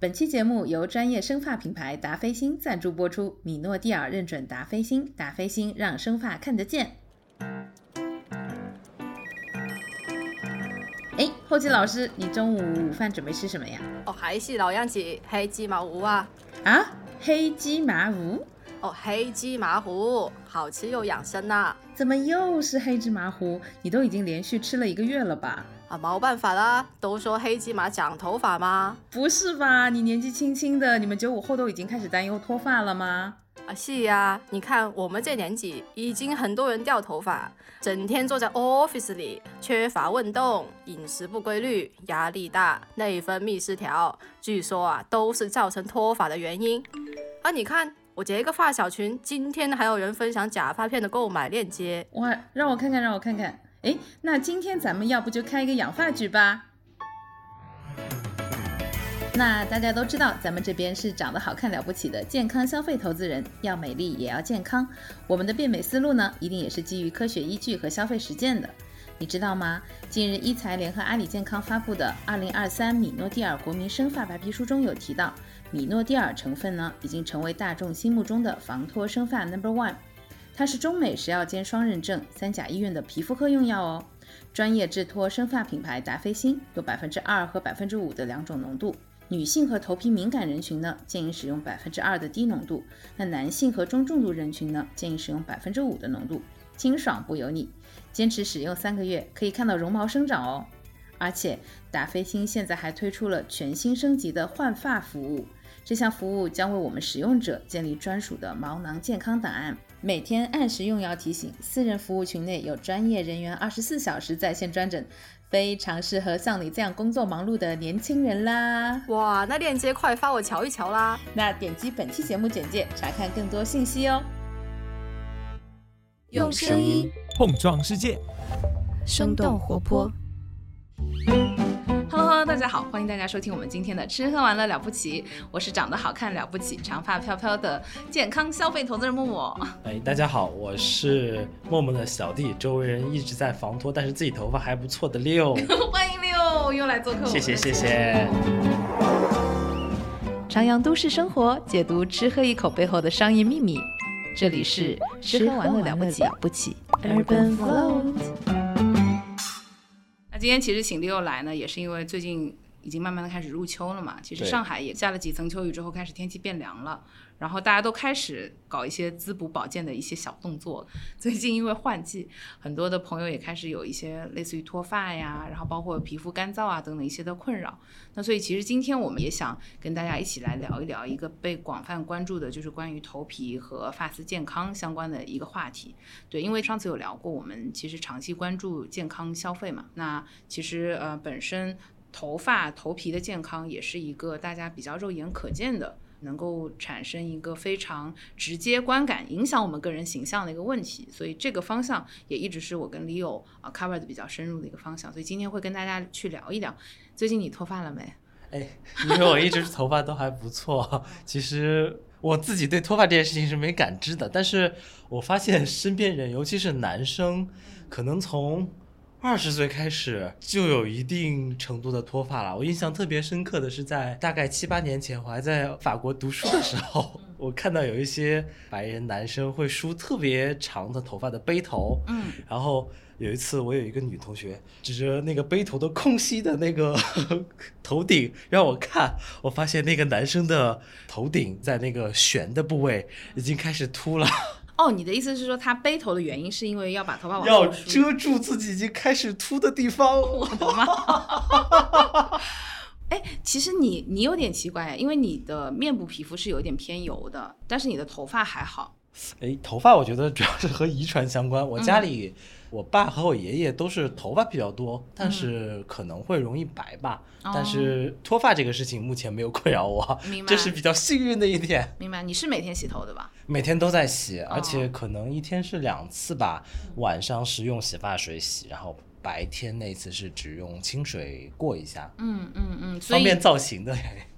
本期节目由专业生发品牌达霏欣赞助播出，米诺地尔认准达霏欣，达霏欣让生发看得见。后期老師，你中午午飯準備吃什麼呀？ 還是老樣子，黑芝麻糊啊！ 啊，黑雞麻糊？ 黑芝麻糊，好吃又養生啊！ 怎麼又是黑芝麻糊？你都已經連續吃了1個月了吧？ 冇辦法啦，都說黑芝麻長頭髮嗎？ 不是吧，你年紀輕輕的，你們95後都已經開始擔憂脫髮了嗎？ 是啊，你看我們這年紀已經很多人掉頭髮，整天坐在 office 裡，缺乏運動，飲食不規律，壓力大，內分泌失調，據說都是造成脫髮的原因。你看我這個發小群，今天還有人分享假髮片的購買鏈接。 哇，讓我看看。那今天咱們要不就開一個養髮局吧？那大家都知道，咱們這邊是長得好看了不起的健康消費投資人，要美麗也要健康。我們的變美思路呢，一定也是基於科學依據和消費實踐的。你知道嗎？近日醫材聯合阿里健康發布的2023米諾地爾國民生髮白皮書中有提到，米諾地爾成分呢，已經成為大眾心目中的防脫生髮 No.1。它是中美食藥監雙認證3甲醫院的皮膚科用藥哦。專業治脫生髮品牌達霏欣有2%和5%的兩種濃度。女性和頭皮敏感人群呢，建議使用2%的低濃度。那男性和中重度人群呢，建議使用5%的濃度。清爽不油膩，堅持使用3個月，可以看到絨毛生長哦。而且達霏欣現在還推出了全新升級的換髮服務，這項服務將為我們使用者建立專屬的毛囊健康檔案，每天按時用藥提醒。私人服務群內有專業人員24小時在線專診，非常適合像你這樣工作忙碌的年輕人啦。 哇，那鏈接快發我瞧一瞧啦。 那點擊本期節目簡介查看更多信息哦。 用聲音碰撞世界， 生動活潑。 Hello， 大家好，歡迎大家收聽我們今天的吃喝玩樂了不起，我是長得好看了不起，長髮飄飄的健康消費投資人默默。 大家好，我是默默的小弟，周圍人一直在防脫，但是自己頭髮還不錯的六。 歡迎六又來做客， 謝謝。 徜徉都市生活，解讀吃喝一口背後的商業秘密。這裡是吃喝玩樂了不起 Urban Float。那今天其實請六來呢，也是因為最近已經慢慢的開始入秋了嘛，其實上海也下了幾層秋雨之後，開始天氣變涼了，然後大家都開始搞一些滋補保健的一些小動作。最近因為換季，很多的朋友也開始有一些類似於脫髮呀，然後包括皮膚乾燥啊等等一些的困擾。那所以其實今天我們也想跟大家一起來聊一聊一個被廣泛關注的，就是關於頭皮和髮絲健康相關的一個話題。對，因為上次有聊過，我們其實長期關注健康消費嘛，那其實本身頭髮頭皮的健康也是一個大家比較肉眼可見的，能夠產生一個非常直接觀感影響我們個人形象的一個問題，所以這個方向也一直是我跟 Leo cover 的比較深入的一個方向，所以今天會跟大家去聊一聊。最近你脫髮了沒？ 因為我一直頭髮都還不錯，其實我自己對脫髮這件事情是沒感知的，但是我發現身邊人尤其是男生可能從20歲開始就有一定程度的脫髮了。我印象特別深刻的是在大概7、8年前，我還在法國讀書的時候，我看到有一些白人男生會梳特別長的頭髮的背頭，然後有一次我有一個女同學指着那個背頭的空隙的那個頭頂讓我看，我發現那個男生的頭頂在那個旋的部位已經開始禿了。 你的意思是說他背頭的原因是因為要把頭髮往後要遮住自己已經開始禿的地方。 我的媽！其實你有點奇怪，因為你的面部皮膚是有點偏油的，但是你的頭髮還好。 頭髮我覺得主要是和遺傳相關，我家裡我爸和我爺爺都是頭髮比較多，但是可能會容易白吧，但是脫髮這個事情目前沒有困擾我，這是比較幸運的一點。 明白，你是每天洗頭的吧？ 每天都在洗，而且可能一天是2次吧，晚上是用洗髮水洗，然後白天那次是只用清水過一下， 所以方便造型的。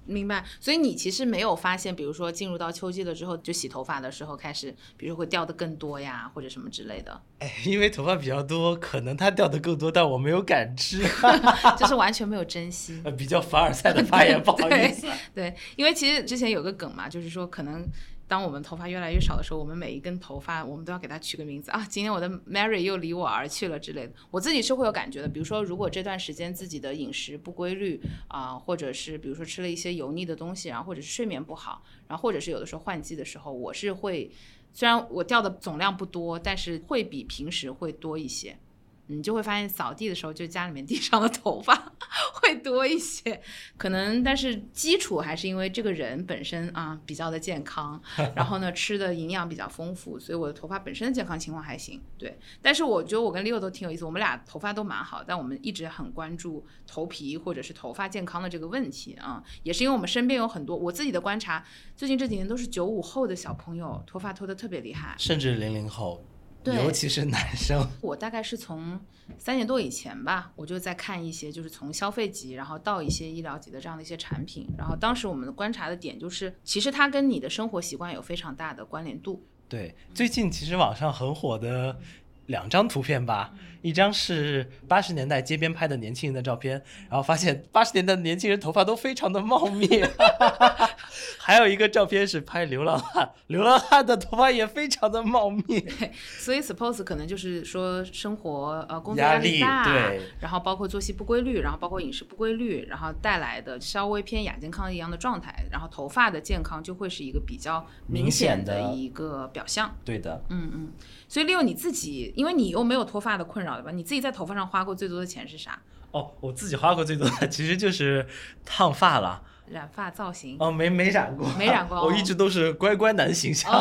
明白。所以你其实没有发现，比如说进入到秋季了之后，就洗头发的时候开始，比如说会掉的更多呀，或者什么之类的。 因为头发比较多，可能它掉的更多，但我没有感知， 就是完全没有珍惜。 比较凡尔赛的发言，不好意思。 对，因为其实之前有个梗嘛，就是说可能当我们头发越来越少的时候，我们每一根头发我们都要给它取个名字啊，今天我的 Mary 又离我而去了之类的。我自己是会有感觉的，比如说如果这段时间自己的饮食不规律或者是比如说吃了一些油腻的东西，然后或者是睡眠不好，然后或者是有的时候换季的时候，我是会，虽然我掉的总量不多，但是会比平时会多一些。你就会发现扫地的时候，就家里面地上的头发会多一些，可能但是基础还是因为这个人本身比较的健康，然后呢吃的营养比较丰富，所以我的头发本身的健康情况还行。对，但是我觉得我跟 Leo 都挺有意思，我们俩头发都蛮好，但我们一直很关注头皮或者是头发健康的这个问题也是因为我们身边有很多，我自己的观察，最近这几年都是95后的小朋友头发脱得特别厉害， 甚至00后。尤其是男生。 我大概是从3年多以前吧，我就在看一些就是从消费级然后到一些医疗级的这样的一些产品，然后当时我们观察的点就是其实它跟你的生活习惯有非常大的关联度。 对，最近其实网上很火的2张图片吧，一张是80年代街边拍的年轻人的照片，然后发现80年代的年轻人头发都非常的茂密还有一个照片是拍流浪汉，流浪汉的头发也非常的茂密。 对，所以 suppose 可能就是说生活工作压力大， 对， 然后包括作息不规律，然后包括饮食不规律，然后带来的稍微偏亚健康一样的状态，然后头发的健康就会是一个比较明显的一个表象。 对的。 所以Leo你自己，因为你又没有脱发的困扰对吧？你自己在头发上花过最多的钱是啥？ 我自己花过最多的其实就是烫发了。 染发造型没染过， 没染过我一直都是乖乖男形象。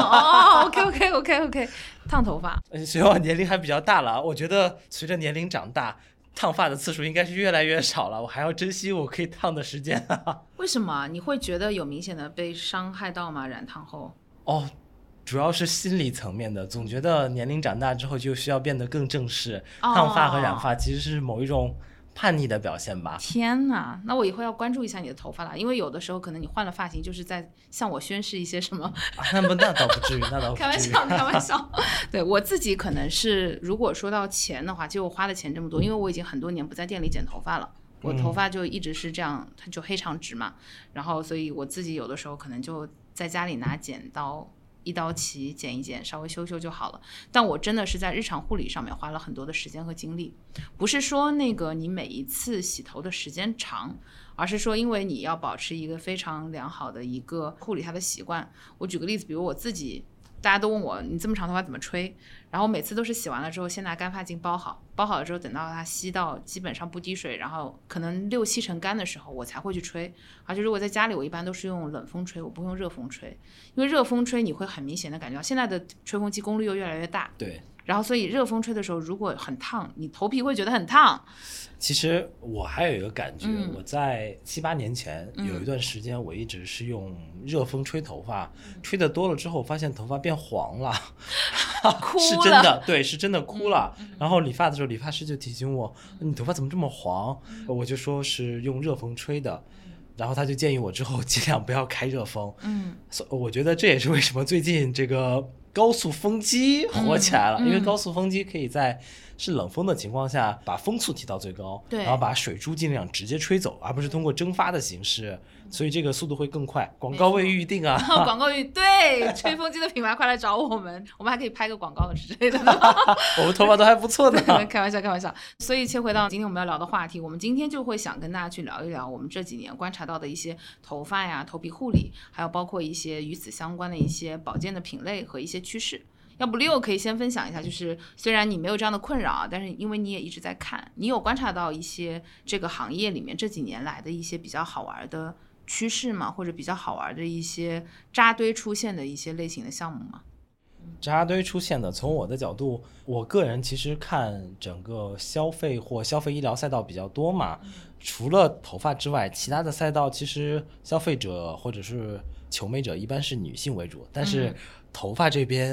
OK， 烫头发。 随着我年龄还比较大了，我觉得随着年龄长大，烫发的次数应该是越来越少了，我还要珍惜我可以烫的时间为什么你会觉得有明显的被伤害到吗？染烫后？ 主要是心理层面的，总觉得年龄长大之后就需要变得更正式，烫发和染发其实是某一种叛逆的表现吧。 天哪，那我以后要关注一下你的头发了，因为有的时候可能你换了发型就是在向我宣示一些什么那倒不至于，那倒不至于。 开玩笑对，我自己可能是如果说到钱的话，其实我花的钱这么多，因为我已经很多年不在店里剪头发了，我头发就一直是这样，它就黑长直嘛，然后所以我自己有的时候可能就在家里拿剪刀一刀齐剪一剪，稍微修修就好了。但我真的是在日常护理上面花了很多的时间和精力，不是说那个你每一次洗头的时间长，而是说因为你要保持一个非常良好的一个护理它的习惯。我举个例子，比如我自己，大家都问我你这么长头发怎么吹，然后每次都是洗完了之后先拿干发巾包好，包好了之后等到它吸到基本上不滴水，然后可能6-7成干的时候我才会去吹。而且如果在家里我一般都是用冷风吹，我不用热风吹，因为热风吹你会很明显的感觉到现在的吹风机功率又越来越大， 对， 然后所以热风吹的时候如果很烫，你头皮会觉得很烫。 其实我还有一个感觉，我在7-8年前有一段时间我一直是用热风吹头发，吹得多了之后发现头发变黄了哭了， 是真的，对，是真的哭了。然后理发的时候理发师就提醒我，你头发怎么这么黄，我就说是用热风吹的，然后他就建议我之后尽量不要开热风。我觉得这也是为什么最近这个高速风机火起来了，因为高速风机可以在是冷风的情况下把风速提到最高， 对， 然后把水珠尽量直接吹走，而不是通过蒸发的形式，所以这个速度会更快。广告位预定啊广告对，吹风机的品牌快来找我们，我们还可以拍个广告之类的我们头发都还不错的开玩笑。所以切回到今天我们要聊的话题，我们今天就会想跟大家去聊一聊我们这几年观察到的一些头发呀、头皮护理，还有包括一些与此相关的一些保健的品类和一些趋势。要不Leo可以先分享一下，就是虽然你没有这样的困扰，但是因为你也一直在看，你有观察到一些这个行业里面这几年来的一些比较好玩的趋势吗？或者比较好玩的一些扎堆出现的一些类型的项目吗？ 扎堆出现的，从我的角度，我个人其实看整个消费或消费医疗赛道比较多嘛，除了头发之外，其他的赛道其实消费者或者是求美者一般是女性为主，但是头发这边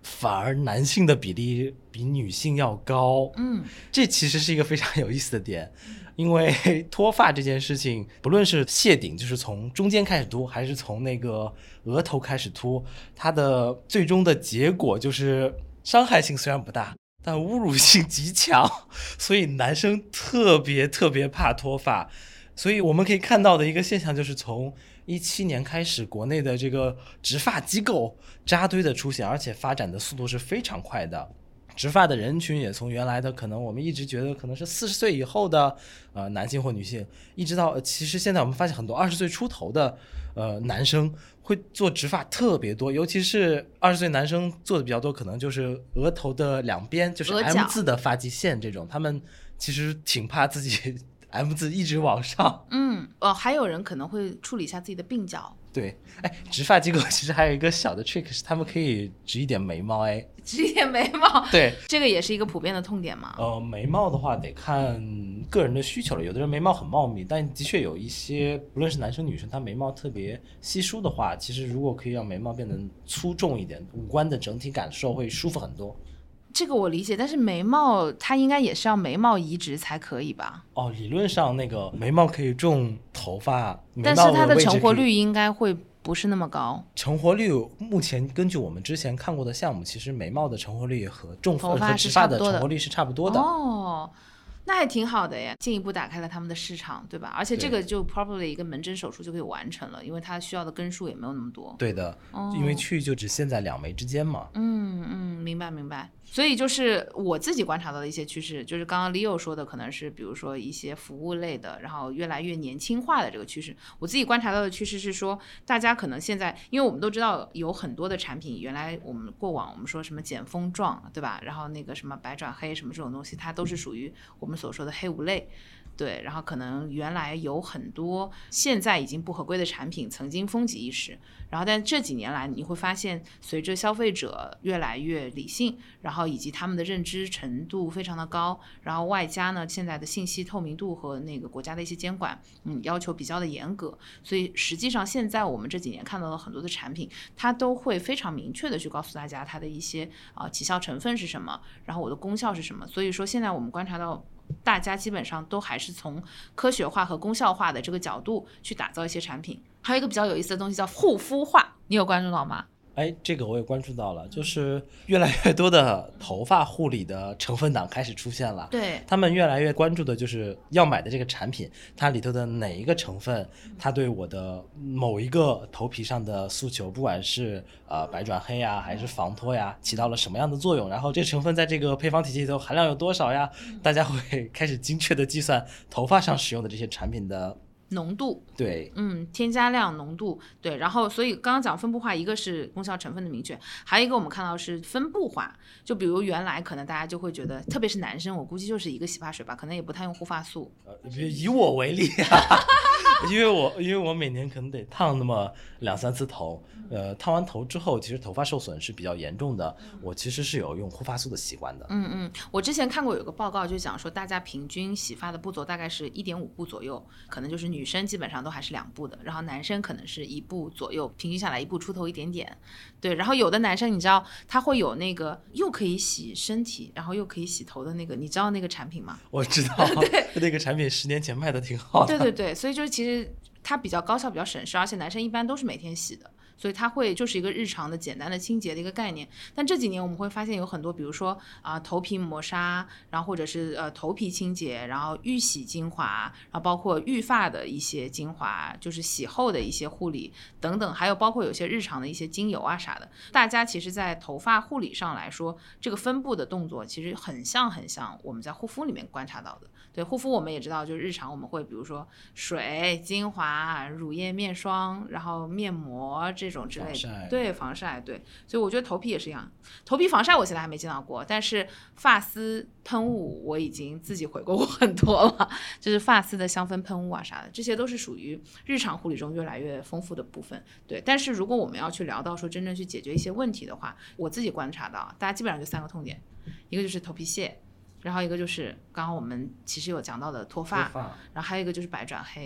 反而男性的比例比女性要高。这其实是一个非常有意思的点，因为脱发这件事情，不论是谢顶，就是从中间开始秃，还是从那个额头开始秃，它的最终的结果就是伤害性虽然不大，但侮辱性极强，所以男生特别怕脱发。所以我们可以看到的一个现象就是从2017年开始，国内的这个植发机构扎堆的出现，而且发展的速度是非常快的。植发的人群也从原来的可能我们一直觉得可能是40岁以后的男性或女性，一直到其实现在我们发现很多20岁出头的男生会做植发特别多，尤其是20岁男生做的比较多，可能就是额头的两边，就是 M 字的发际线这种，他们其实挺怕自己M 字一直往上。 还有人可能会处理一下自己的鬓角。 对，植发机构其实还有一个小的 trick 是他们可以植一点眉毛。 植一点眉毛， 对， 这个也是一个普遍的痛点嘛。 眉毛的话得看个人的需求了，有的人眉毛很茂密，但的确有一些不论是男生女生，他眉毛特别稀疏的话，其实如果可以让眉毛变得粗重一点，五官的整体感受会舒服很多。 这个我理解，但是眉毛它应该也是要眉毛移植才可以吧？ 理论上那个眉毛可以种头发， 但是它的成活率应该会不是那么高。 成活率目前根据我们之前看过的项目，其实眉毛的成活率和植发的成活率是差不多的。 那还挺好的耶，进一步打开了他们的市场，对吧？而且这个就 probably 一个门诊手术就可以完成了，因为它需要的根数也没有那么多。 对的，因为区域就只限在两眉之间嘛。 明白。所以就是我自己观察到的一些趋势，就是刚刚 Leo 说的，可能是比如说一些服务类的，然后越来越年轻化的这个趋势。我自己观察到的趋势是说，大家可能现在，因为我们都知道有很多的产品，原来我们过往我们说什么减峰状，对吧？然后那个什么白转黑什么这种东西，它都是属于我们所说的黑五类。对，然后可能原来有很多现在已经不合规的产品曾经风靡一时，然后但这几年来你会发现，随着消费者越来越理性，然后以及他们的认知程度非常的高，然后外加呢现在的信息透明度和那个国家的一些监管要求比较的严格，所以实际上现在我们这几年看到了很多的产品，它都会非常明确的去告诉大家它的一些起效成分是什么，然后我的功效是什么。所以说现在我们观察到大家基本上都还是从科学化和功效化的这个角度去打造一些产品。还有一个比较有意思的东西叫护肤化，你有关注到吗？ 这个我也关注到了，就是越来越多的头发护理的成分党开始出现了。 对， 他们越来越关注的就是要买的这个产品，它里头的哪一个成分，它对我的某一个头皮上的诉求，不管是白转黑呀，还是防脱呀，起到了什么样的作用，然后这成分在这个配方体系里头含量有多少呀，大家会开始精确的计算头发上使用的这些产品的浓度， 对， 添加量、浓度，对，然后所以刚刚讲分布化，一个是功效成分的明确，还有一个我们看到是分布化。就比如原来可能大家就会觉得，特别是男生，我估计就是一个洗发水吧，可能也不太用护发素。 以我为例啊，因为我每年可能得烫那么2-3次头，烫完头之后，其实头发受损是比较严重的，我其实是有用护发素的习惯的。 我之前看过有个报告，就讲说大家平均洗发的步骤大概是1.5步左右，可能就是女生基本上都还是2步的，然后男生可能是1步左右，平均下来1步出头一点点。对，然后有的男生你知道他会有那个又可以洗身体，然后又可以洗头的那个，你知道那个产品吗？ 我知道，那个产品10年前卖的挺好的。 对，所以就是其实它比较高效，比较省事，而且男生一般都是每天洗的。所以它会就是一个日常的简单的清洁的一个概念。但这几年我们会发现有很多，比如说头皮磨砂，然后或者是头皮清洁，然后预洗精华，然后包括育发的一些精华，就是洗后的一些护理等等，还有包括有些日常的一些精油啊啥的。大家其实在头发护理上来说，这个分布的动作其实很像我们在护肤里面观察到的。对，护肤我们也知道，就是日常我们会比如说水、精华、乳液、面霜，然后面膜这种之类的，对，防晒，对，所以我觉得头皮也是一样。头皮防晒我现在还没见到过，但是发丝喷雾我已经自己回购过很多了，就是发丝的香氛喷雾啊啥的，这些都是属于日常护理中越来越丰富的部分。对，但是如果我们要去聊到说真正去解决一些问题的话，我自己观察到大家基本上就3个痛点，一个就是头皮屑，然后一个就是刚刚我们其实有讲到的脱发，然后还有一个就是白转黑。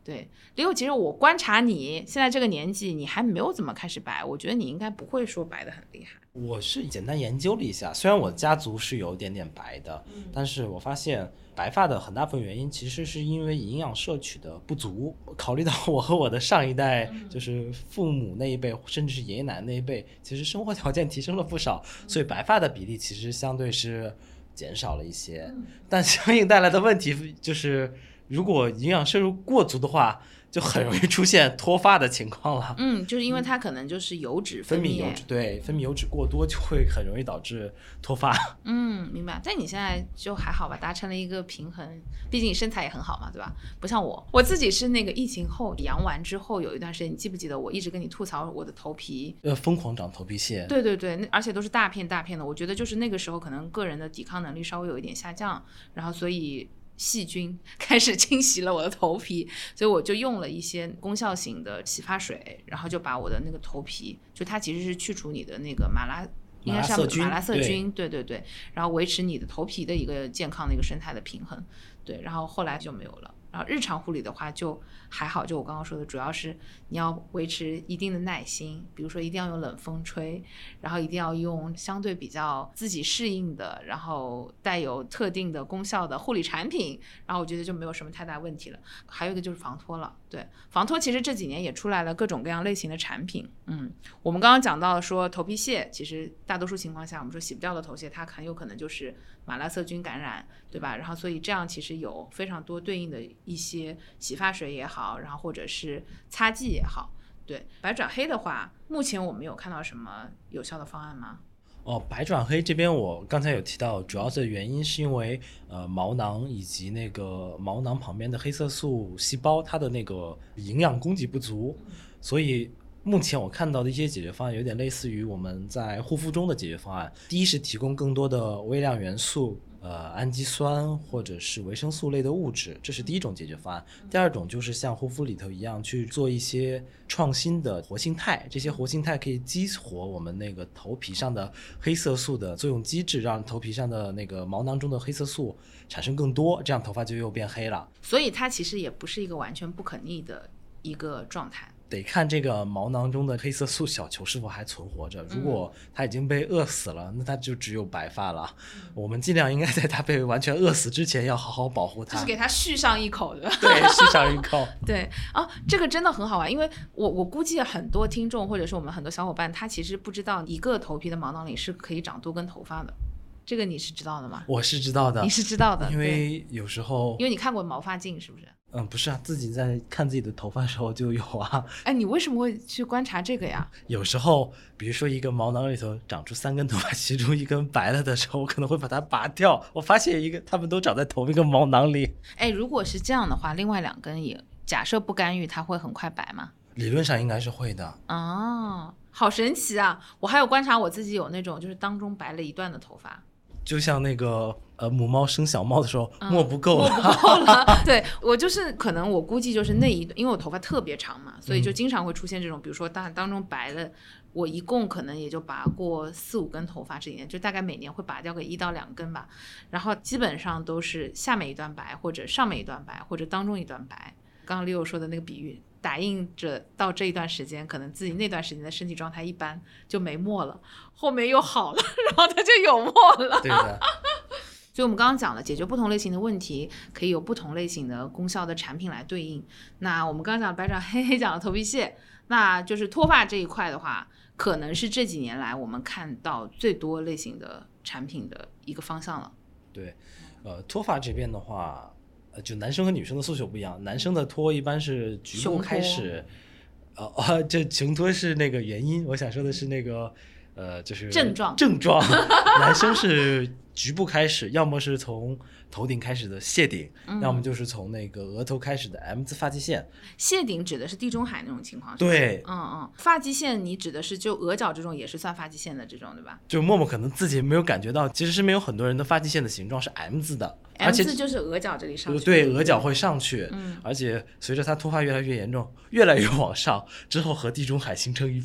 对，Leo，其实我观察你现在这个年纪，你还没有怎么开始白，我觉得你应该不会说白的很厉害。 我是简单研究了一下，虽然我家族是有点点白的，但是我发现白发的很大部分原因其实是因为营养摄取的不足。考虑到我和我的上一代，就是父母那一辈，甚至是爷爷奶奶那一辈，其实生活条件提升了不少，所以白发的比例其实相对是减少了一些。但相应带来的问题就是，如果营养摄入过足的话，就很容易出现脱发的情况了。 就是因为它可能就是油脂分泌油脂，对，分泌油脂过多就会很容易导致脱发。 明白。但你现在就还好吧，达成了一个平衡，毕竟你身材也很好嘛，对吧？不像我自己是那个疫情后阳完之后有一段时间，你记不记得我一直跟你吐槽我的头皮疯狂长头皮屑。 对对对，而且都是大片大片的。我觉得就是那个时候可能个人的抵抗能力稍微有一点下降，然后所以细菌开始侵袭了我的头皮，所以我就用了一些功效型的洗发水，然后就把我的那个头皮，就它其实是去除你的那个应该是马拉色菌，对对对，然后维持你的头皮的一个健康的一个生态的平衡，对，然后后来就没有了。然后日常护理的话就还好，就我刚刚说的，主要是你要维持一定的耐心，比如说一定要用冷风吹，然后一定要用相对比较自己适应的，然后带有特定的功效的护理产品，然后我觉得就没有什么太大问题了。还有一个就是防脱了，对，防脱其实这几年也出来了各种各样类型的产品。我们刚刚讲到说头皮屑，其实大多数情况下我们说洗不掉的头屑，它很有可能就是马拉色菌感染，对吧？然后所以这样其实有非常多对应的一些洗发水也好，然后或者是擦剂也好。对，白转黑的话，目前我们有看到什么有效的方案吗？ 白转黑这边我刚才有提到，主要的原因是因为毛囊以及那个毛囊旁边的黑色素细胞它的那个营养供给不足，所以目前我看到的一些解决方案有点类似于我们在护肤中的解决方案。第一是提供更多的微量元素，氨基酸或者是维生素类的物质，这是第一种解决方案。第二种就是像护肤里头一样去做一些创新的活性肽，这些活性肽可以激活我们那个头皮上的黑色素的作用机制，让头皮上的那个毛囊中的黑色素产生更多，这样头发就又变黑了。 所以它其实也不是一个完全不可逆的一个状态， 得看这个毛囊中的黑色素小球是否还存活着。如果它已经被饿死了，那它就只有白发了。我们尽量应该在它被完全饿死之前要好好保护它， 就是给它续上一口的。 对，续上一口。 对这个真的很好玩，因为我估计很多听众或者是我们很多小伙伴，他其实不知道一个头皮的毛囊里是可以长多根头发的。这个你是知道的吗？ 我是知道的。 你是知道的， 因为有时候因为你看过毛发镜是不是？ 不是啊，自己在看自己的头发的时候就有啊。 你为什么会去观察这个呀？ 有时候比如说一个毛囊里头长出3根头发，其中1根白了的时候，我可能会把它拔掉，我发现它们都长在同一个毛囊里。 如果是这样的话，另外2根也假设不干预，它会很快白吗？ 理论上应该是会的。 好神奇啊！我还有观察我自己有那种就是当中白了一段的头发， 就像那个母猫生小猫的时候，墨不够了， 墨不够了。对，我就是可能我估计就是那一段，因为我头发特别长嘛，所以就经常会出现这种，比如说当中白了，我一共可能也就拔过4-5根头发，这一年就大概每年会拔掉个1到2根吧，然后基本上都是下面一段白，或者上面一段白，或者当中一段白。刚刚 Leo 说的那个比喻，打印着到这一段时间，可能自己那段时间的身体状态一般，就没墨了，后面又好了，然后它就有墨了。 对的。 所以我们刚刚讲了，解决不同类型的问题，可以有不同类型的功效的产品来对应。那我们刚刚讲白转黑，讲了头皮屑，那就是脱发这一块的话，可能是这几年来我们看到最多类型的产品的一个方向了。 对，脱发这边的话，就男生和女生的诉求不一样，男生的脱一般是局部开始，这雄脱是那个原因，我想说的是那个就是症状，男生是局部开始，要么是从头顶开始的谢顶，要么就是从那个额头开始的 M 字发际线。 谢顶指的是地中海那种情况， 对， 发际线你指的是就额角这种也是算发际线的这种，对吧？ 就默默可能自己没有感觉到，其实身边有很多人的发际线的形状是 M 字的。 M 字就是额角这里上去， 对，额角会上去，而且随着它脱发越来越严重，越来越往上之后和地中海形成一片。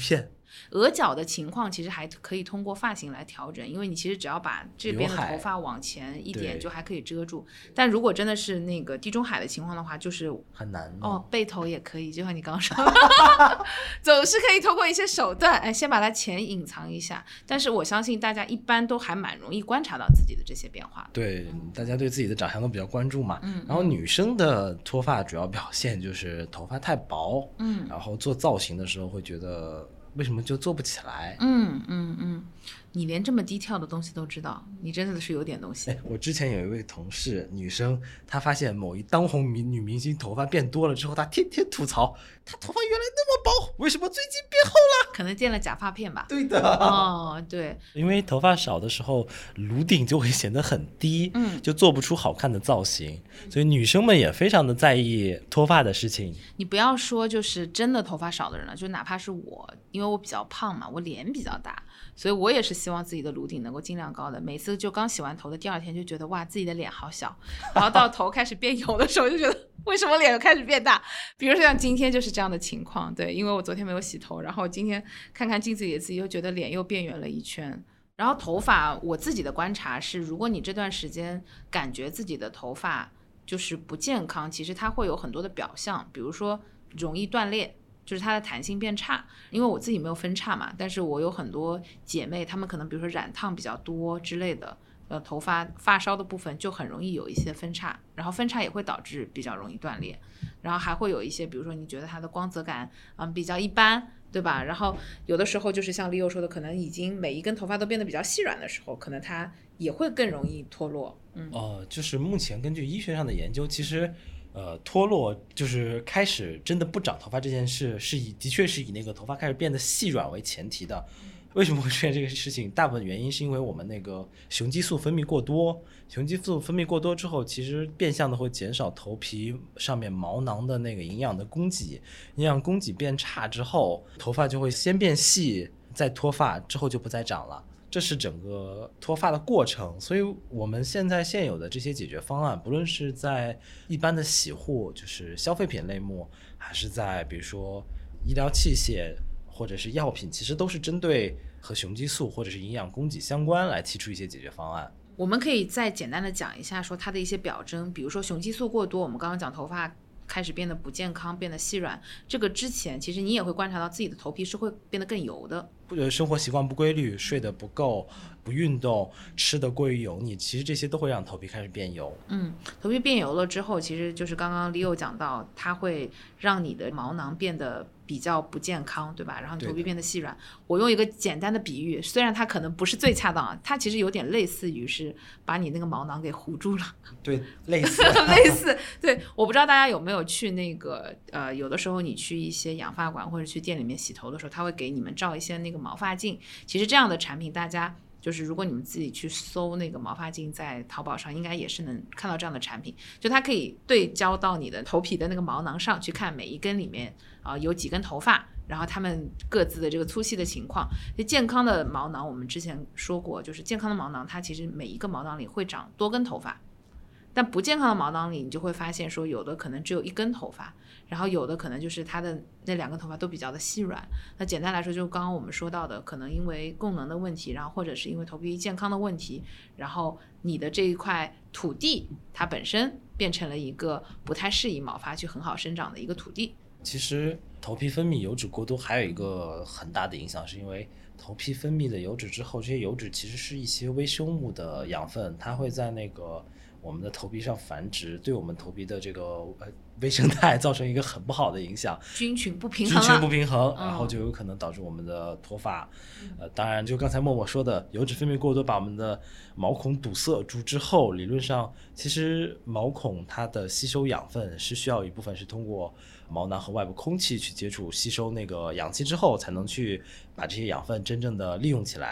额角的情况其实还可以通过发型来调整，因为你其实只要把这边的头发往前一点就还可以遮住，但如果真的是那个地中海的情况的话，就是很难背头也可以，就像你刚刚说的总是可以通过一些手段先把它前隐藏一下，但是我相信大家一般都还蛮容易观察到自己的这些变化的。 对，大家对自己的长相都比较关注嘛。然后女生的脱发主要表现就是头发太薄，然后做造型的时候会觉得为什么就做不起来。 你连这么低调的东西都知道，你真的是有点东西。 我之前有一位同事，女生，她发现某一当红女明星头发变多了之后，她天天吐槽，她头发原来那么薄，为什么最近变厚了？ 可能垫了假发片吧。 对的。 对， 因为头发少的时候，颅顶就会显得很低，就做不出好看的造型，所以女生们也非常的在意脱发的事情。 你不要说就是真的头发少的人了，就哪怕是我，因为我比较胖嘛，我脸比较大，所以我也是希望自己的颅顶能够尽量高的。每次就刚洗完头的第二天就觉得哇，自己的脸好小，然后到头开始变油的时候就觉得为什么脸又开始变大。比如说像今天就是这样的情况，对，因为我昨天没有洗头，然后今天看看镜子里的自己又觉得脸又变圆了一圈。然后头发我自己的观察是，如果你这段时间感觉自己的头发就是不健康，其实它会有很多的表象，比如说容易断裂，就是它的弹性变差。因为我自己没有分叉嘛，但是我有很多姐妹，她们可能比如说染烫比较多之类的，头发发梢的部分就很容易有一些分叉，然后分叉也会导致比较容易断裂，然后还会有一些比如说你觉得它的光泽感比较一般，对吧？然后有的时候就是像 Leo 说的，可能已经每一根头发都变得比较细软的时候，可能它也会更容易脱落。 就是目前根据医学上的研究，其实脱落就是开始真的不长头发这件事的确是以那个头发开始变得细软为前提的。为什么会出现这个事情？大部分原因是因为我们那个雄激素分泌过多，雄激素分泌过多之后，其实变相的会减少头皮上面毛囊的那个营养的供给，营养供给变差之后，头发就会先变细，再脱发，之后就不再长了。这是整个脱发的过程，所以我们现有的这些解决方案，不论是在一般的洗护，就是消费品类目，还是在比如说医疗器械或者是药品，其实都是针对和雄激素或者是营养供给相关来提出一些解决方案。 我们可以再简单的讲一下说它的一些表征，比如说雄激素过多，我们刚刚讲头发开始变得不健康，变得细软，这个之前其实你也会观察到自己的头皮是会变得更油的。 生活习惯不规律，睡得不够，不运动，吃得过于油腻，其实这些都会让头皮开始变油。 头皮变油了之后，其实就是刚刚 Leo 讲到，它会让你的毛囊变得比较不健康，对吧？然后你头皮变得细软。我用一个简单的比喻，虽然它可能不是最恰当，它其实有点类似于是把你那个毛囊给糊住了。 对，类似类似。对，我不知道大家有没有去那个有的时候你去一些养发馆或者去店里面洗头的时候，他会给你们照一些那个毛发镜。其实这样的产品大家就是如果你们自己去搜那个毛发镜，在淘宝上应该也是能看到这样的产品，就它可以对焦到你的头皮的那个毛囊上去看每一根里面有几根头发，然后它们各自的这个粗细的情况。就健康的毛囊我们之前说过，就是健康的毛囊它其实每一个毛囊里会长多根头发，但不健康的毛囊里你就会发现说有的可能只有一根头发，然后有的可能就是它的那两根头发都比较的细软。那简单来说就刚刚我们说到的，可能因为功能的问题，然后或者是因为头皮健康的问题，然后你的这一块土地它本身变成了一个不太适宜毛发去很好生长的一个土地。 其实头皮分泌油脂过多还有一个很大的影响，是因为头皮分泌的油脂之后，这些油脂其实是一些微生物的养分，它会在那个我们的头皮上繁殖，对我们头皮的这个微生态造成一个很不好的影响， 菌群不平衡， 然后就有可能导致我们的脱发。当然就刚才默默说的，油脂分泌过多把我们的毛孔堵塞住之后，理论上其实毛孔它的吸收养分是需要一部分是通过毛囊和外部空气去接触吸收那个氧气之后，才能去把这些养分真正的利用起来。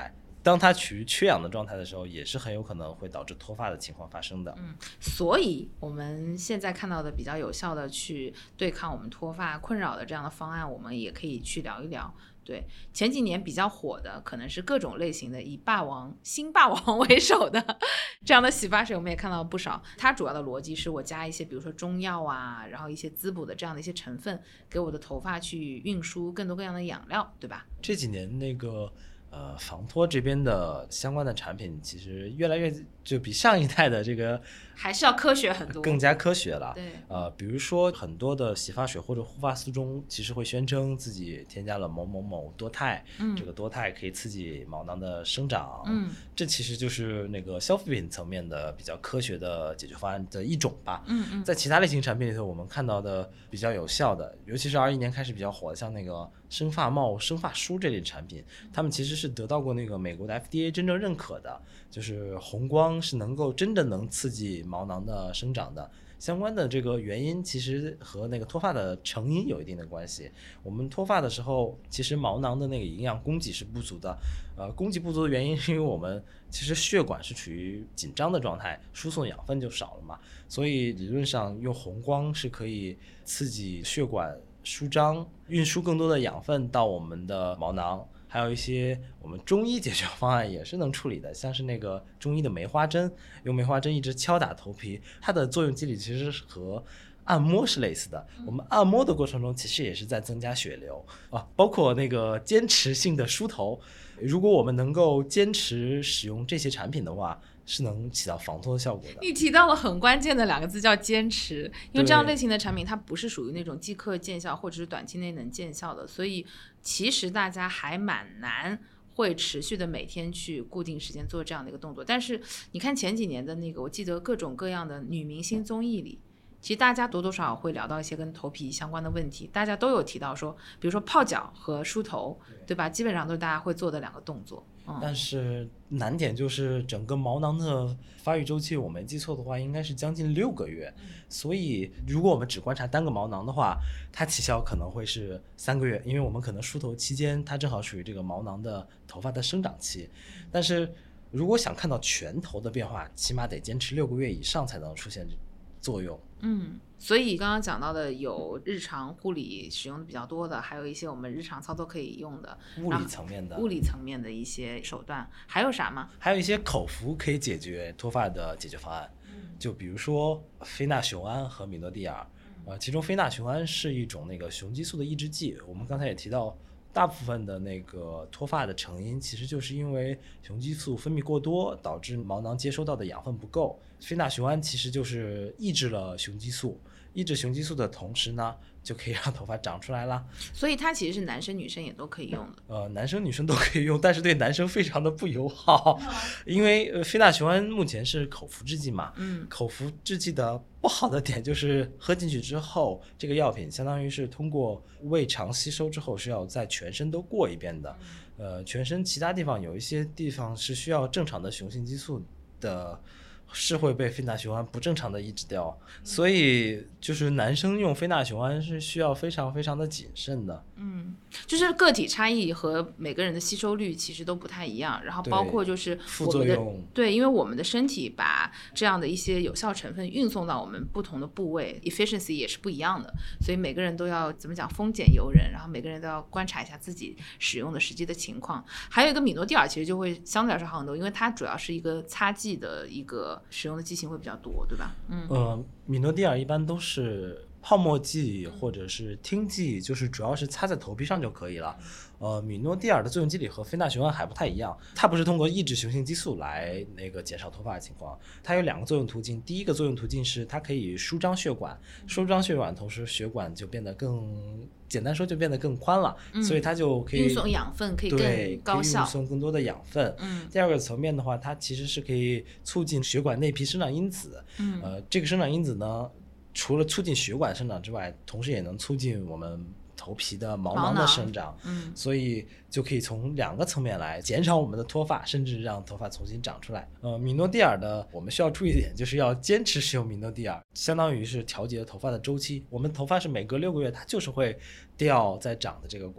当它处于缺氧的状态的时候，也是很有可能会导致脱发的情况发生的。 所以我们现在看到的比较有效的去对抗我们脱发困扰的这样的方案，我们也可以去聊一聊。对，前几年比较火的可能是各种类型的以新霸王为首的这样的洗发水，我们也看到不少。它主要的逻辑是我加一些比如说中药啊，然后一些滋补的这样的一些成分，给我的头发去运输更多各样的养料，对吧？ 这几年那个防脱这边的相关的产品其实越来越就比上一代的这个还是要科学很多， 更加科学了。 对， 比如说很多的洗发水或者护发素中其实会宣称自己添加了某某某多肽，这个多肽可以刺激毛囊的生长，这其实就是那个消费品层面的比较科学的解决方案的一种吧。在其他类型产品里头，我们看到的比较有效的，尤其是21年开始比较火的，像那个生发帽、生发梳这类产品，他们其实是得到过那个美国的 FDA 真正认可的，就是红光是能够真的能刺激毛囊的生长的。相关的这个原因其实和那个脱发的成因有一定的关系。我们脱发的时候，其实毛囊的那个营养供给是不足的，供给不足的原因是因为我们其实血管是处于紧张的状态，输送养分就少了嘛，所以理论上用红光是可以刺激血管舒张，运输更多的养分到我们的毛囊。还有一些我们中医解决方案也是能处理的，像是那个中医的梅花针，用梅花针一直敲打头皮，它的作用机理其实是和按摩是类似的。我们按摩的过程中其实也是在增加血流啊，包括那个坚持性的梳头，如果我们能够坚持使用这些产品的话，是能起到防脱的效果的。 你提到了很关键的2个字叫坚持，因为这样类型的产品它不是属于那种即刻见效或者是短期内能见效的，所以其实大家还蛮难会持续的每天去固定时间做这样的一个动作。但是你看前几年的那个，我记得各种各样的女明星综艺里，其实大家多多少少会聊到一些跟头皮相关的问题，大家都有提到说，比如说泡脚和梳头，对吧？基本上都是大家会做的2个动作。 但是难点就是整个毛囊的发育周期，我没记错的话应该是将近6个月，所以如果我们只观察单个毛囊的话，它起效可能会是3个月，因为我们可能梳头期间它正好属于这个毛囊的头发的生长期，但是如果想看到全头的变化，起码得坚持6个月以上才能出现作用。 所以刚刚讲到的有日常护理使用的比较多的，还有一些我们日常操作可以用的物理层面的一些手段，还有啥吗？ 还有一些口服可以解决脱发的解决方案，就比如说非那雄胺和米诺地尔，其中非那雄胺是一种那个雄激素的抑制剂，我们刚才也提到，大部分的那个脱发的成因其实就是因为雄激素分泌过多，导致毛囊接收到的养分不够。非那雄胺其实就是抑制了雄激素，抑制雄激素的同时呢，就可以让头发长出来啦。 所以它其实是男生女生也都可以用的。 男生女生都可以用，但是对男生非常的不友好，因为非那雄胺目前是口服制剂嘛，口服制剂的不好的点就是喝进去之后，这个药品相当于是通过胃肠吸收之后是要在全身都过一遍的，全身其他地方有一些地方是需要正常的雄性激素的，是会被非那雄胺不正常的抑制掉，所以就是男生用非那雄胺是需要非常非常的谨慎的。 就是个体差异和每个人的吸收率其实都不太一样，然后包括就是副作用， 对，因为我们的身体把这样的一些有效成分运送到我们不同的部位 efficiency 也是不一样的，所以每个人都要怎么讲，丰俭由人，然后每个人都要观察一下自己使用的实际的情况。还有一个米诺地尔其实就会相对来说好很多，因为它主要是一个擦剂的一个使用的剂型会比较多，对吧？ 米诺地尔一般都是泡沫剂或者是烃剂，就是主要是擦在头皮上就可以了。米诺地尔的作用机理和非那雄胺还不太一样，它不是通过抑制雄性激素来那个减少脱发的情况，它有2个作用途径。第一个作用途径是它可以舒张血管，舒张血管同时血管就变得更，简单说就变得更宽了，所以它就可以运送养分，可以更高效， 运送更多的养分。第2个层面的话，它其实是可以促进血管内皮生长因子。这个生长因子呢，除了促进血管生长之外，同时也能促进我们头皮的毛囊的生长，所以就可以从2个层面来减少我们的脱发，甚至让头发重新长出来。米诺地尔的我们需要注意一点，就是要坚持使用米诺地尔，相当于是调节头发的周期。我们头发是每隔6个月它就是会掉再长的这个过程，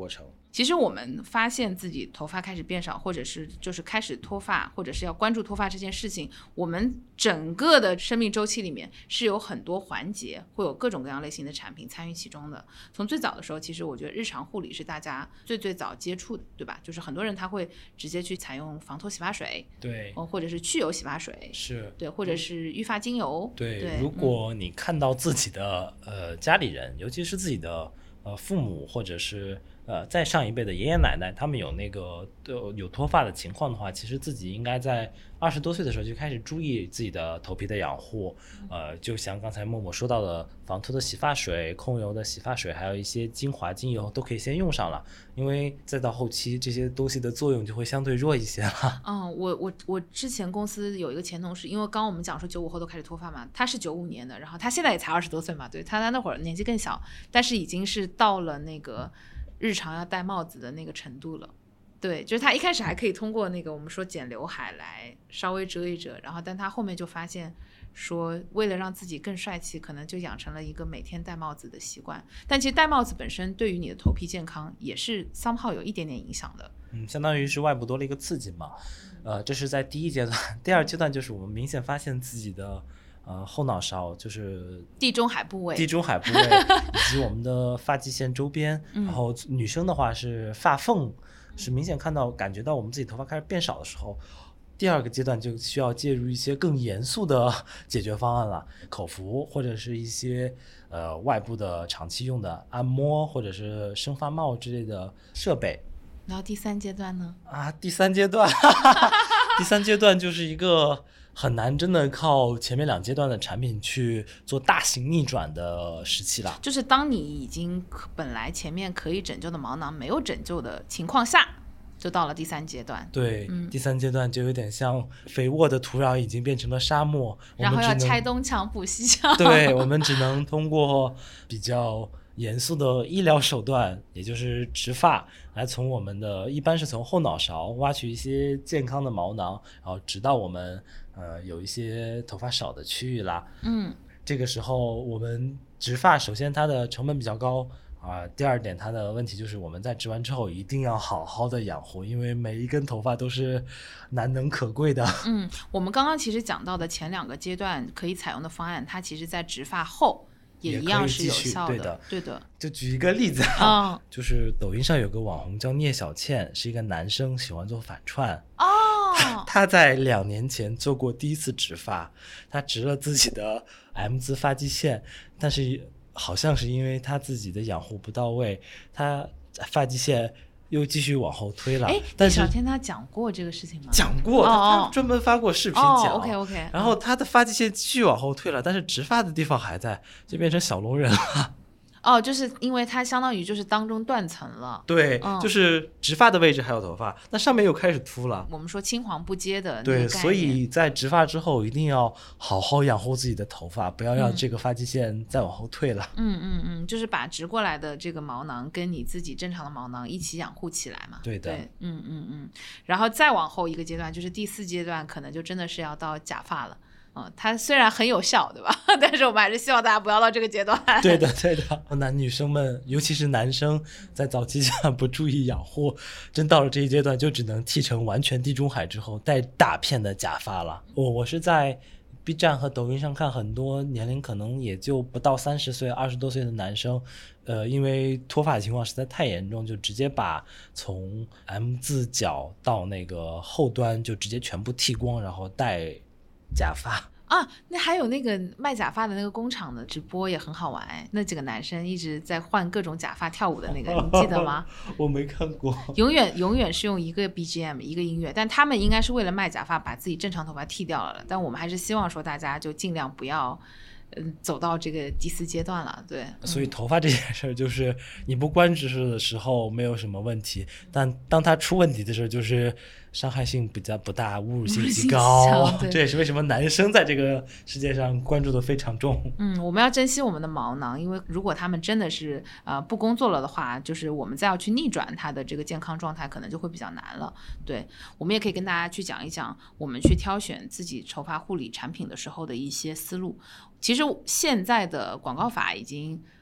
其实我们发现自己头发开始变少，或者是就是开始脱发，或者是要关注脱发这件事情，我们整个的生命周期里面是有很多环节，会有各种各样类型的产品参与其中的。从最早的时候，其实我觉得日常护理是大家最早接触的，对吧？就是很多人他会直接去采用防脱洗发水， 对， 或者是去油洗发水， 是， 对，或者是育发精油， 对。如果你看到自己的家里人，尤其是自己的父母，或者是再上一辈的爷爷奶奶，他们有那个有脱发的情况的话，其实自己应该在20多岁的时候就开始注意自己的头皮的养护。就像刚才默默说到的，防脱的洗发水、控油的洗发水，还有一些精华精油都可以先用上了，因为再到后期这些东西的作用就会相对弱一些了。 我之前公司有一个前同事，因为刚刚我们讲说95后都开始脱发嘛，他是95年的，然后他现在也才20多岁嘛，对，他那会儿年纪更小，但是已经是到了那个日常要戴帽子的那个程度了。对，就是他一开始还可以通过那个我们说剪刘海来稍微遮一遮，然后但他后面就发现说为了让自己更帅气，可能就养成了一个每天戴帽子的习惯。但其实戴帽子本身对于你的头皮健康也是 somehow 有一点点影响的。 相当于是外部多了一个刺激嘛。这是在第一阶段。第二阶段就是我们明显发现自己的后脑勺，就是地中海部位以及我们的发际线周边，然后女生的话是发缝，是明显感觉到我们自己头发开始变少的时候，第二个阶段就需要介入一些更严肃的解决方案了，口服或者是一些外部的长期用的按摩或者是生发帽之类的设备。 然后第三阶段呢？ 第三阶段第三阶段就是一个很难真的靠前面2阶段的产品去做大型逆转的时期了。 就是当你已经本来前面可以拯救的毛囊没有拯救的情况下，就到了第三阶段。 对，第三阶段就有点像肥沃的土壤已经变成了沙漠， 然后要拆东墙补西墙。 对，我们只能通过比较严肃的医疗手段，也就是植发，来从我们的一般是从后脑勺挖取一些健康的毛囊，然后直到我们有一些头发少的区域啦。这个时候我们植发，首先它的成本比较高第二点它的问题就是我们在植完之后一定要好好的养护，因为每一根头发都是难能可贵的。 我们刚刚其实讲到的前2个阶段可以采用的方案，它其实在植发后也一样是有效的。对的。 就举一个例子就是抖音上有个网红叫聂小倩，是一个男生，喜欢做反串。他在2年前做过第一次植发，他植了自己的 M 字发际线，但是好像是因为他自己的养护不到位，他发际线又继续往后推了。但是小天他讲过这个事情吗？ 讲过，他专门发过视频讲。 OK。 然后他的发际线继续往后退了，但是植发的地方还在，就变成小龙人了。 就是因为它相当于就是当中断层了。 对，就是植发的位置还有头发，那上面又开始秃了。 我们说青黄不接的那个对， 概念。 所以在植发之后一定要好好养护自己的头发，不要让这个发际线再往后退了。 就是把植过来的这个毛囊跟你自己正常的毛囊一起养护起来嘛。 对的。 对，然后再往后一个阶段，就是第4阶段，可能就真的是要到假发了。它虽然很有效，对吧？但是我们还是希望大家不要到这个阶段。 对的。男女生们，尤其是男生，在早期阶段不注意养护，真到了这一阶段就只能剃成完全地中海之后带大片的假发了。我是在 B 站和抖音上看很多年龄可能也就不到30岁20多岁的男生，因为脱发情况实在太严重，就直接把从 M 字脚到那个后端就直接全部剃光，然后戴假发。 那还有那个卖假发的那个工厂的直播也很好玩，那几个男生一直在换各种假发跳舞的那个，你记得吗？ 我没看过。 永远是用一个 BGM 一个音乐，但他们应该是为了卖假发把自己正常头发剃掉了，但我们还是希望说大家就尽量不要走到这个第4阶段了。对， 所以头发这件事儿就是你不关注的时候没有什么问题，但当它出问题的时候就是伤害性比较不大，侮辱性极高。这也是为什么男生在这个世界上关注的非常重。 我们要珍惜我们的毛囊，因为如果他们真的是不工作了的话，就是我们再要去逆转他的这个健康状态可能就会比较难了。对，我们也可以跟大家去讲一讲我们去挑选自己头发护理产品的时候的一些思路。其实现在的广告法已经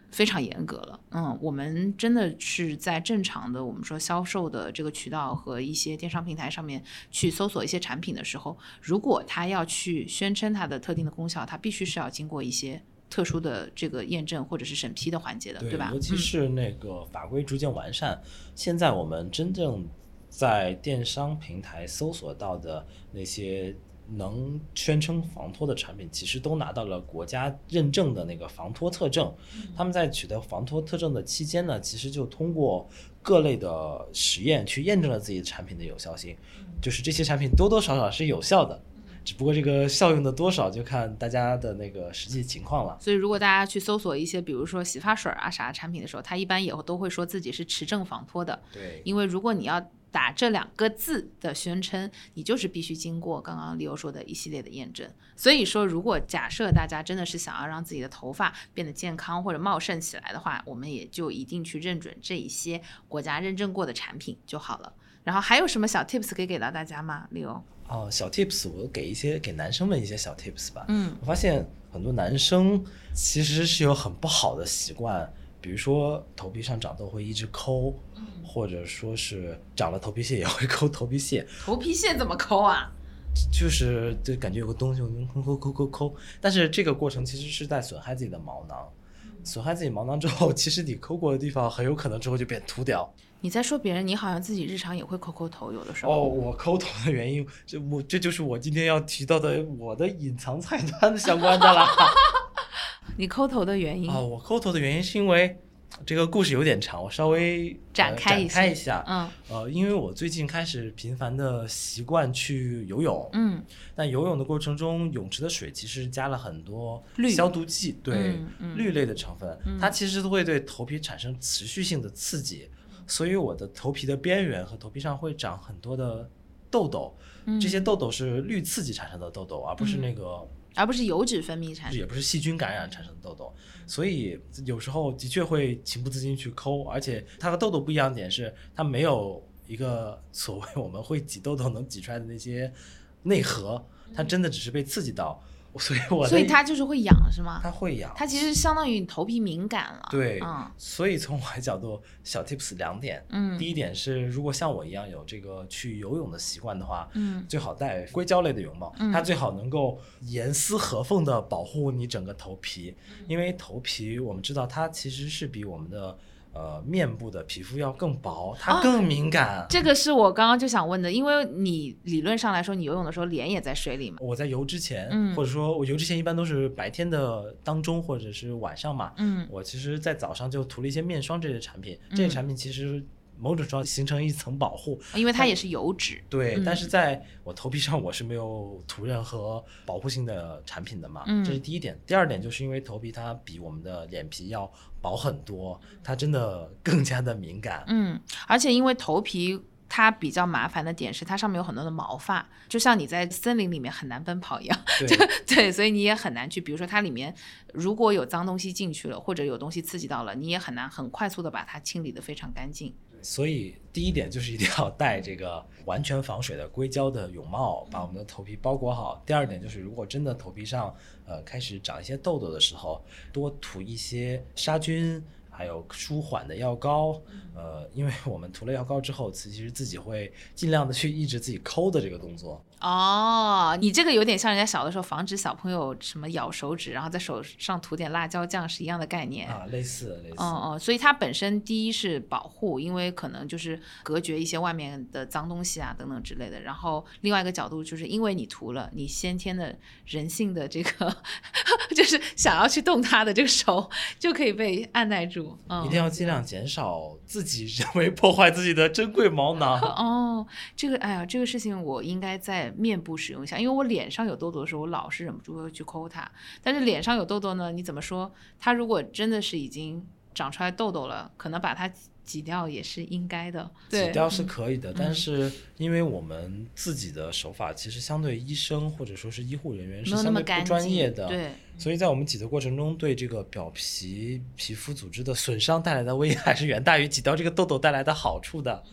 非常严格了。我们真的是在正常的我们说销售的这个渠道和一些电商平台上面去搜索一些产品的时候，如果它要去宣称它的特定的功效，它必须是要经过一些特殊的这个验证或者是审批的环节的， 对吧？ 尤其是那个法规逐渐完善，现在我们真正在电商平台搜索到的那些能宣称防脱的产品，其实都拿到了国家认证的那个防脱特证。他们在取得防脱特证的期间呢，其实就通过各类的实验去验证了自己的产品的有效性，就是这些产品多多少少是有效的，只不过这个效用的多少就看大家的那个实际情况了。 所以如果大家去搜索一些比如说洗发水啊啥产品的时候，它一般也都会说自己是持证防脱的。 对， 因为如果你要打这2个字的宣称，你就是必须经过刚刚Leo说的一系列的验证。所以说如果假设大家真的是想要让自己的头发变得健康或者茂盛起来的话，我们也就一定去认准这一些国家认证过的产品就好了。然后还有什么小 tips 可以给到大家吗，Leo？ 小 tips 我给男生们一些小 tips 吧。我发现很多男生其实是有很不好的习惯，比如说头皮上长痘会一直抠，或者说是长了头皮屑也会抠头皮屑。 头皮屑怎么抠啊？ 就是就感觉有个东西抠，但是这个过程其实是在损害自己的毛囊，损害自己毛囊之后，其实你抠过的地方很有可能之后就变秃掉。 你在说别人，你好像自己日常也会抠头，有的时候。 我抠头的原因，这就是我今天要提到的我的隐藏菜单相关的啦。 你抠头的原因？ 我抠头的原因是因为这个故事有点长，我稍微展开一下。因为我最近开始频繁的习惯去游泳。但游泳的过程中，泳池的水其实加了很多消毒剂，对，氯类的成分，它其实都会对头皮产生持续性的刺激。所以我的头皮的边缘和头皮上会长很多的痘痘，这些痘痘是氯刺激产生的痘痘，而不是油脂分泌产生， 也不是细菌感染产生的痘痘。所以有时候的确会情不自禁去抠，而且它和痘痘不一样的点是，它没有一个所谓我们会挤痘痘能挤出来的那些内核，它真的只是被刺激到。所以它就是会痒是吗？ 它会痒， 它其实相当于你头皮敏感了。 对，所以从我的角度，小 tips 2点。第一点是，如果像我一样有这个去游泳的习惯的话，最好戴硅胶类的泳帽，它最好能够严丝合缝的保护你整个头皮，因为头皮我们知道它其实是比我们的面部的皮肤要更薄，它更敏感。 这个是我刚刚就想问的，因为你理论上来说，你游泳的时候脸也在水里嘛。 我在游之前，或者说我游之前一般都是白天的当中或者是晚上嘛。我其实在早上就涂了一些面霜这些产品，这些产品其实某种程度形成一层保护， 因为它也是油脂。 对，但是在我头皮上我是没有涂任何保护性的产品的嘛。这是第一点。第二点就是因为头皮它比我们的脸皮要薄很多，它真的更加的敏感。 而且因为头皮它比较麻烦的点是它上面有很多的毛发，就像你在森林里面很难奔跑一样。对，所以你也很难去，比如说它里面如果有脏东西进去了，或者有东西刺激到了，你也很难很快速的把它清理得非常干净。 所以第一点就是一定要戴这个完全防水的硅胶的泳帽，把我们的头皮包裹好。第二点就是，如果真的头皮上开始长一些痘痘的时候，多涂一些杀菌还有舒缓的药膏。因为我们涂了药膏之后，其实自己会尽量的去抑制自己抠的这个动作。 你这个有点像人家小的时候防止小朋友什么咬手指，然后在手上涂点辣椒酱是一样的概念类似。 所以它本身第一是保护，因为可能就是隔绝一些外面的脏东西啊等等之类的。然后另外一个角度就是因为你涂了，你先天的人性的这个就是想要去动它的这个手就可以被按耐住。 一定要尽量减少自己人为破坏自己的珍贵毛囊。 这个事情我应该在面部使用一下，因为我脸上有痘痘的时候，我老是忍不住会去抠它。但是脸上有痘痘呢，你怎么说？它如果真的是已经长出来痘痘了，可能把它挤掉也是应该的。 挤掉是可以的，但是因为我们自己的手法其实相对医生或者说是医护人员是相对不专业的， 对， 所以在我们挤的过程中，对这个表皮皮肤组织的损伤带来的危害还是远大于挤掉这个痘痘带来的好处的。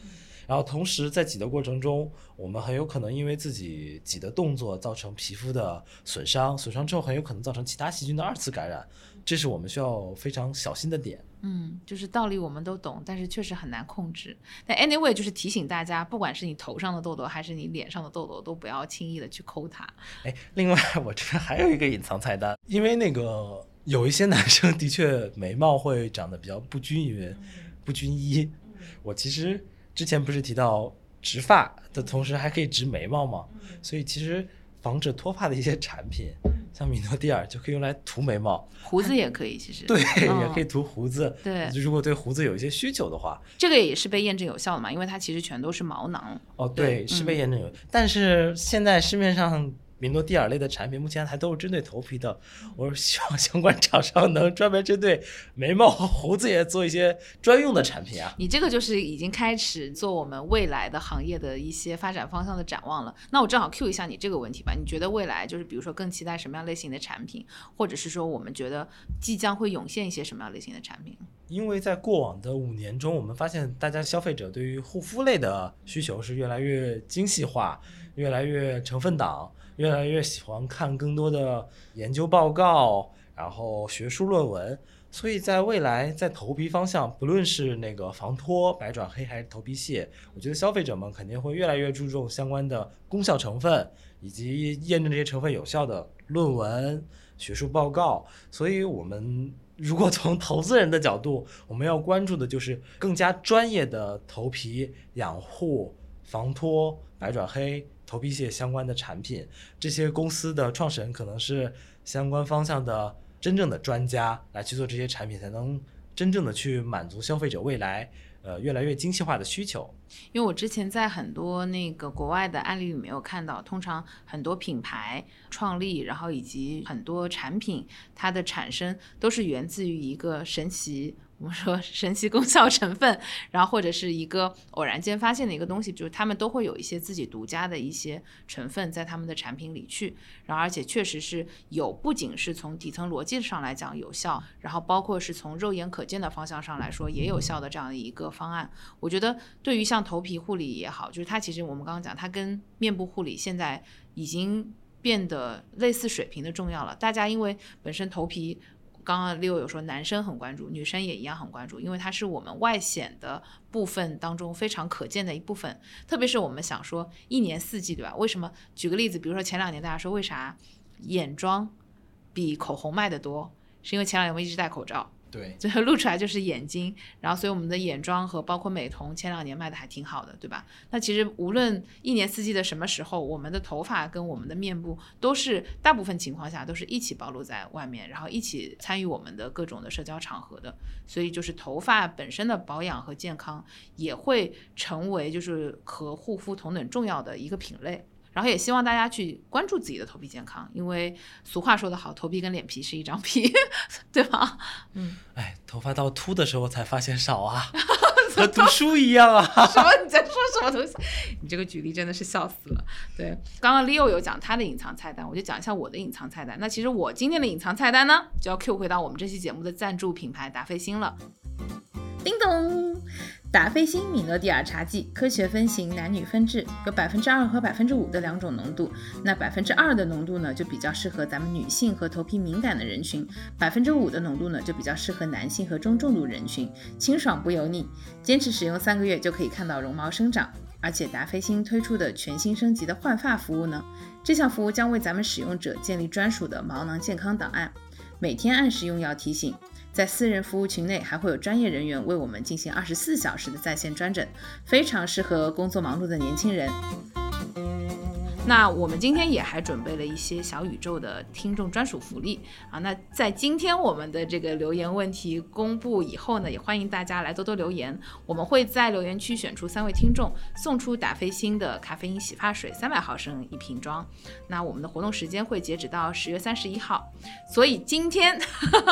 然后同时在挤的过程中，我们很有可能因为自己挤的动作造成皮肤的损伤，损伤之后很有可能造成其他细菌的2次感染，这是我们需要非常小心的点。 就是道理我们都懂，但是确实很难控制。但 anyway 就是提醒大家，不管是你头上的痘痘还是你脸上的痘痘，都不要轻易的去抠它。 另外我这边还有一个隐藏菜单，因为有一些男生的确眉毛会长得比较不均匀、不均一。我其实之前不是提到植发的同时还可以植眉毛吗？所以其实防止脱发的一些产品，像米诺地尔就可以用来涂眉毛， 胡子也可以，其实对，也可以涂胡子。 对， 如果对胡子有一些需求的话， 这个也是被验证有效的嘛，因为它其实全都是毛囊。 对，是被验证有。但是现在市面上米诺地尔类的产品目前还都是针对头皮的，我是希望相关厂商能专门针对眉毛和胡子也做一些专用的产品啊。 你这个就是已经开始做我们未来的行业的一些发展方向的展望了。那我正好 Q 一下你这个问题吧，你觉得未来就是比如说更期待什么样类型的产品，或者是说我们觉得即将会涌现一些什么样类型的产品？ 因为在过往的5年中，我们发现大家消费者对于护肤类的需求是越来越精细化，越来越成分党，越来越喜欢看更多的研究报告，然后学术论文。所以在未来在头皮方向，不论是防脱、白转黑还是头皮屑，我觉得消费者们肯定会越来越注重相关的功效成分，以及验证这些成分有效的论文、学术报告。所以我们如果从投资人的角度，我们要关注的就是更加专业的头皮养护、防脱、白转黑、头皮屑相关的产品。这些公司的创始人可能是相关方向的真正的专家来去做这些产品，才能真正的去满足消费者未来越来越精细化的需求。 因为我之前在很多国外的案例里面有看到，通常很多品牌创立，然后以及很多产品它的产生都是源自于一个神奇，我们说神奇功效成分，然后或者是一个偶然间发现的一个东西，就是他们都会有一些自己独家的一些成分在他们的产品里去，然后而且确实是有，不仅是从底层逻辑上来讲有效，然后包括是从肉眼可见的方向上来说也有效的这样的一个方案。我觉得对于像头皮护理也好，就是它其实我们刚刚讲它跟面部护理现在已经变得类似水平的重要了。大家因为本身头皮刚刚Leo有说男生很关注，女生也一样很关注，因为它是我们外显的部分当中非常可见的一部分。特别是我们想说一年四季，对吧？为什么？举个例子，比如说前2年大家说为啥眼妆比口红卖得多，是因为前2年我们一直戴口罩， 对， 最后露出来就是眼睛，然后所以我们的眼妆和包括美瞳前2年卖的还挺好的，对吧？那其实无论一年四季的什么时候，我们的头发跟我们的面部都是大部分情况下都是一起暴露在外面，然后一起参与我们的各种的社交场合的，所以就是头发本身的保养和健康也会成为就是和护肤同等重要的一个品类。然后也希望大家去关注自己的头皮健康，因为俗话说得好，头皮跟脸皮是一张皮，对吧？ 头发到秃的时候才发现少啊，和读书一样啊。 什么？你在说什么东西？你这个举例真的是笑死了。对，刚刚 Leo 有讲他的隐藏菜单，我就讲一下我的隐藏菜单。那其实我今天的隐藏菜单呢，就要 Q 回到我们这期节目的赞助品牌达霏欣了。叮咚，达霏欣米诺地尔茶剂科学分型男女分制，有2%和5%的2种浓度。那2%的浓度呢，就比较适合咱们女性和头皮敏感的人群；5%的浓度呢，就比较适合男性和中重度人群，清爽不油腻。坚持使用3个月就可以看到绒毛生长。而且达霏欣推出的全新升级的换发服务呢，这项服务将为咱们使用者建立专属的毛囊健康档案，每天按时用药提醒。在私人服务群内还会有专业人员为我们进行24小时的在线专诊，非常适合工作忙碌的年轻人。那我们今天也还准备了一些小宇宙的听众专属福利啊！那在今天我们的这个留言问题公布以后呢，也欢迎大家来多多留言，我们会在留言区选出3位听众，送出达霏欣的咖啡因洗发水300毫升1瓶装。那我们的活动时间会截止到10月31号，所以今天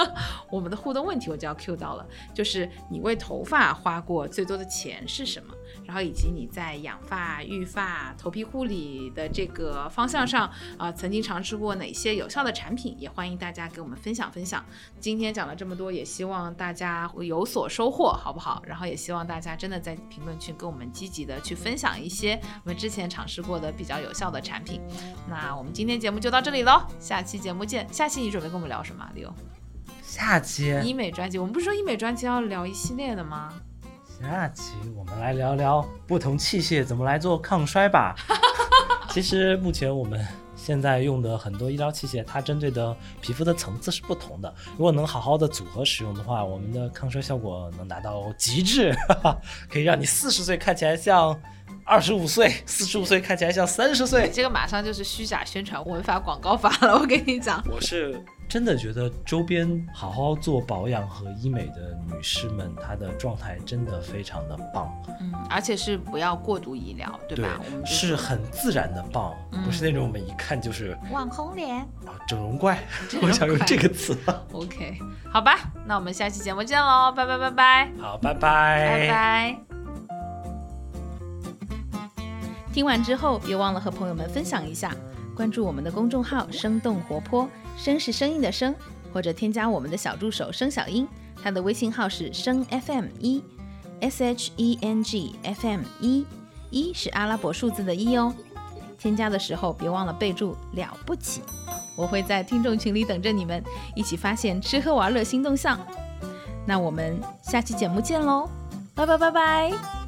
我们的互动问题我就要 Q 到了，就是你为头发花过最多的钱是什么？ 然后以及你在养发、育发、头皮护理的这个方向上曾经尝试过哪些有效的产品，也欢迎大家给我们分享分享。今天讲了这么多，也希望大家会有所收获，好不好？然后也希望大家真的在评论区跟我们积极的去分享一些我们之前尝试过的比较有效的产品。那我们今天节目就到这里咯，下期节目见。下期你准备跟我们聊什么，李欧？ 下期医美专辑，我们不是说医美专辑要聊一系列的吗？ 下期我们来聊聊不同器械怎么来做抗衰吧。其实目前我们现在用的很多医疗器械，它针对的皮肤的层次是不同的。如果能好好的组合使用的话，我们的抗衰效果能达到极致，可以让你40岁看起来像25岁，45岁看起来像30岁。 这个马上就是虚假宣传、违法广告法了，我跟你讲。 我是真的觉得周边好好做保养和医美的女士们，她的状态真的非常的棒。 而且是不要过度医疗，对吧？我们是很自然的棒，不是那种我们一看就是网红脸整容怪。我想用这个词。 OK， 好吧，那我们下期节目见喽，拜拜拜拜。 好，拜拜拜拜。听完之后，别忘了和朋友们分享一下，关注我们的公众号生动活泼，声是声音的声，或者添加我们的小助手生小英，他的微信号是生 FM1 SHENG FM1， 1是阿拉伯数字的1哦。添加的时候别忘了备注了不起，我会在听众群里等着你们，一起发现吃喝玩乐新动向。那我们下期节目见喽，拜拜拜拜。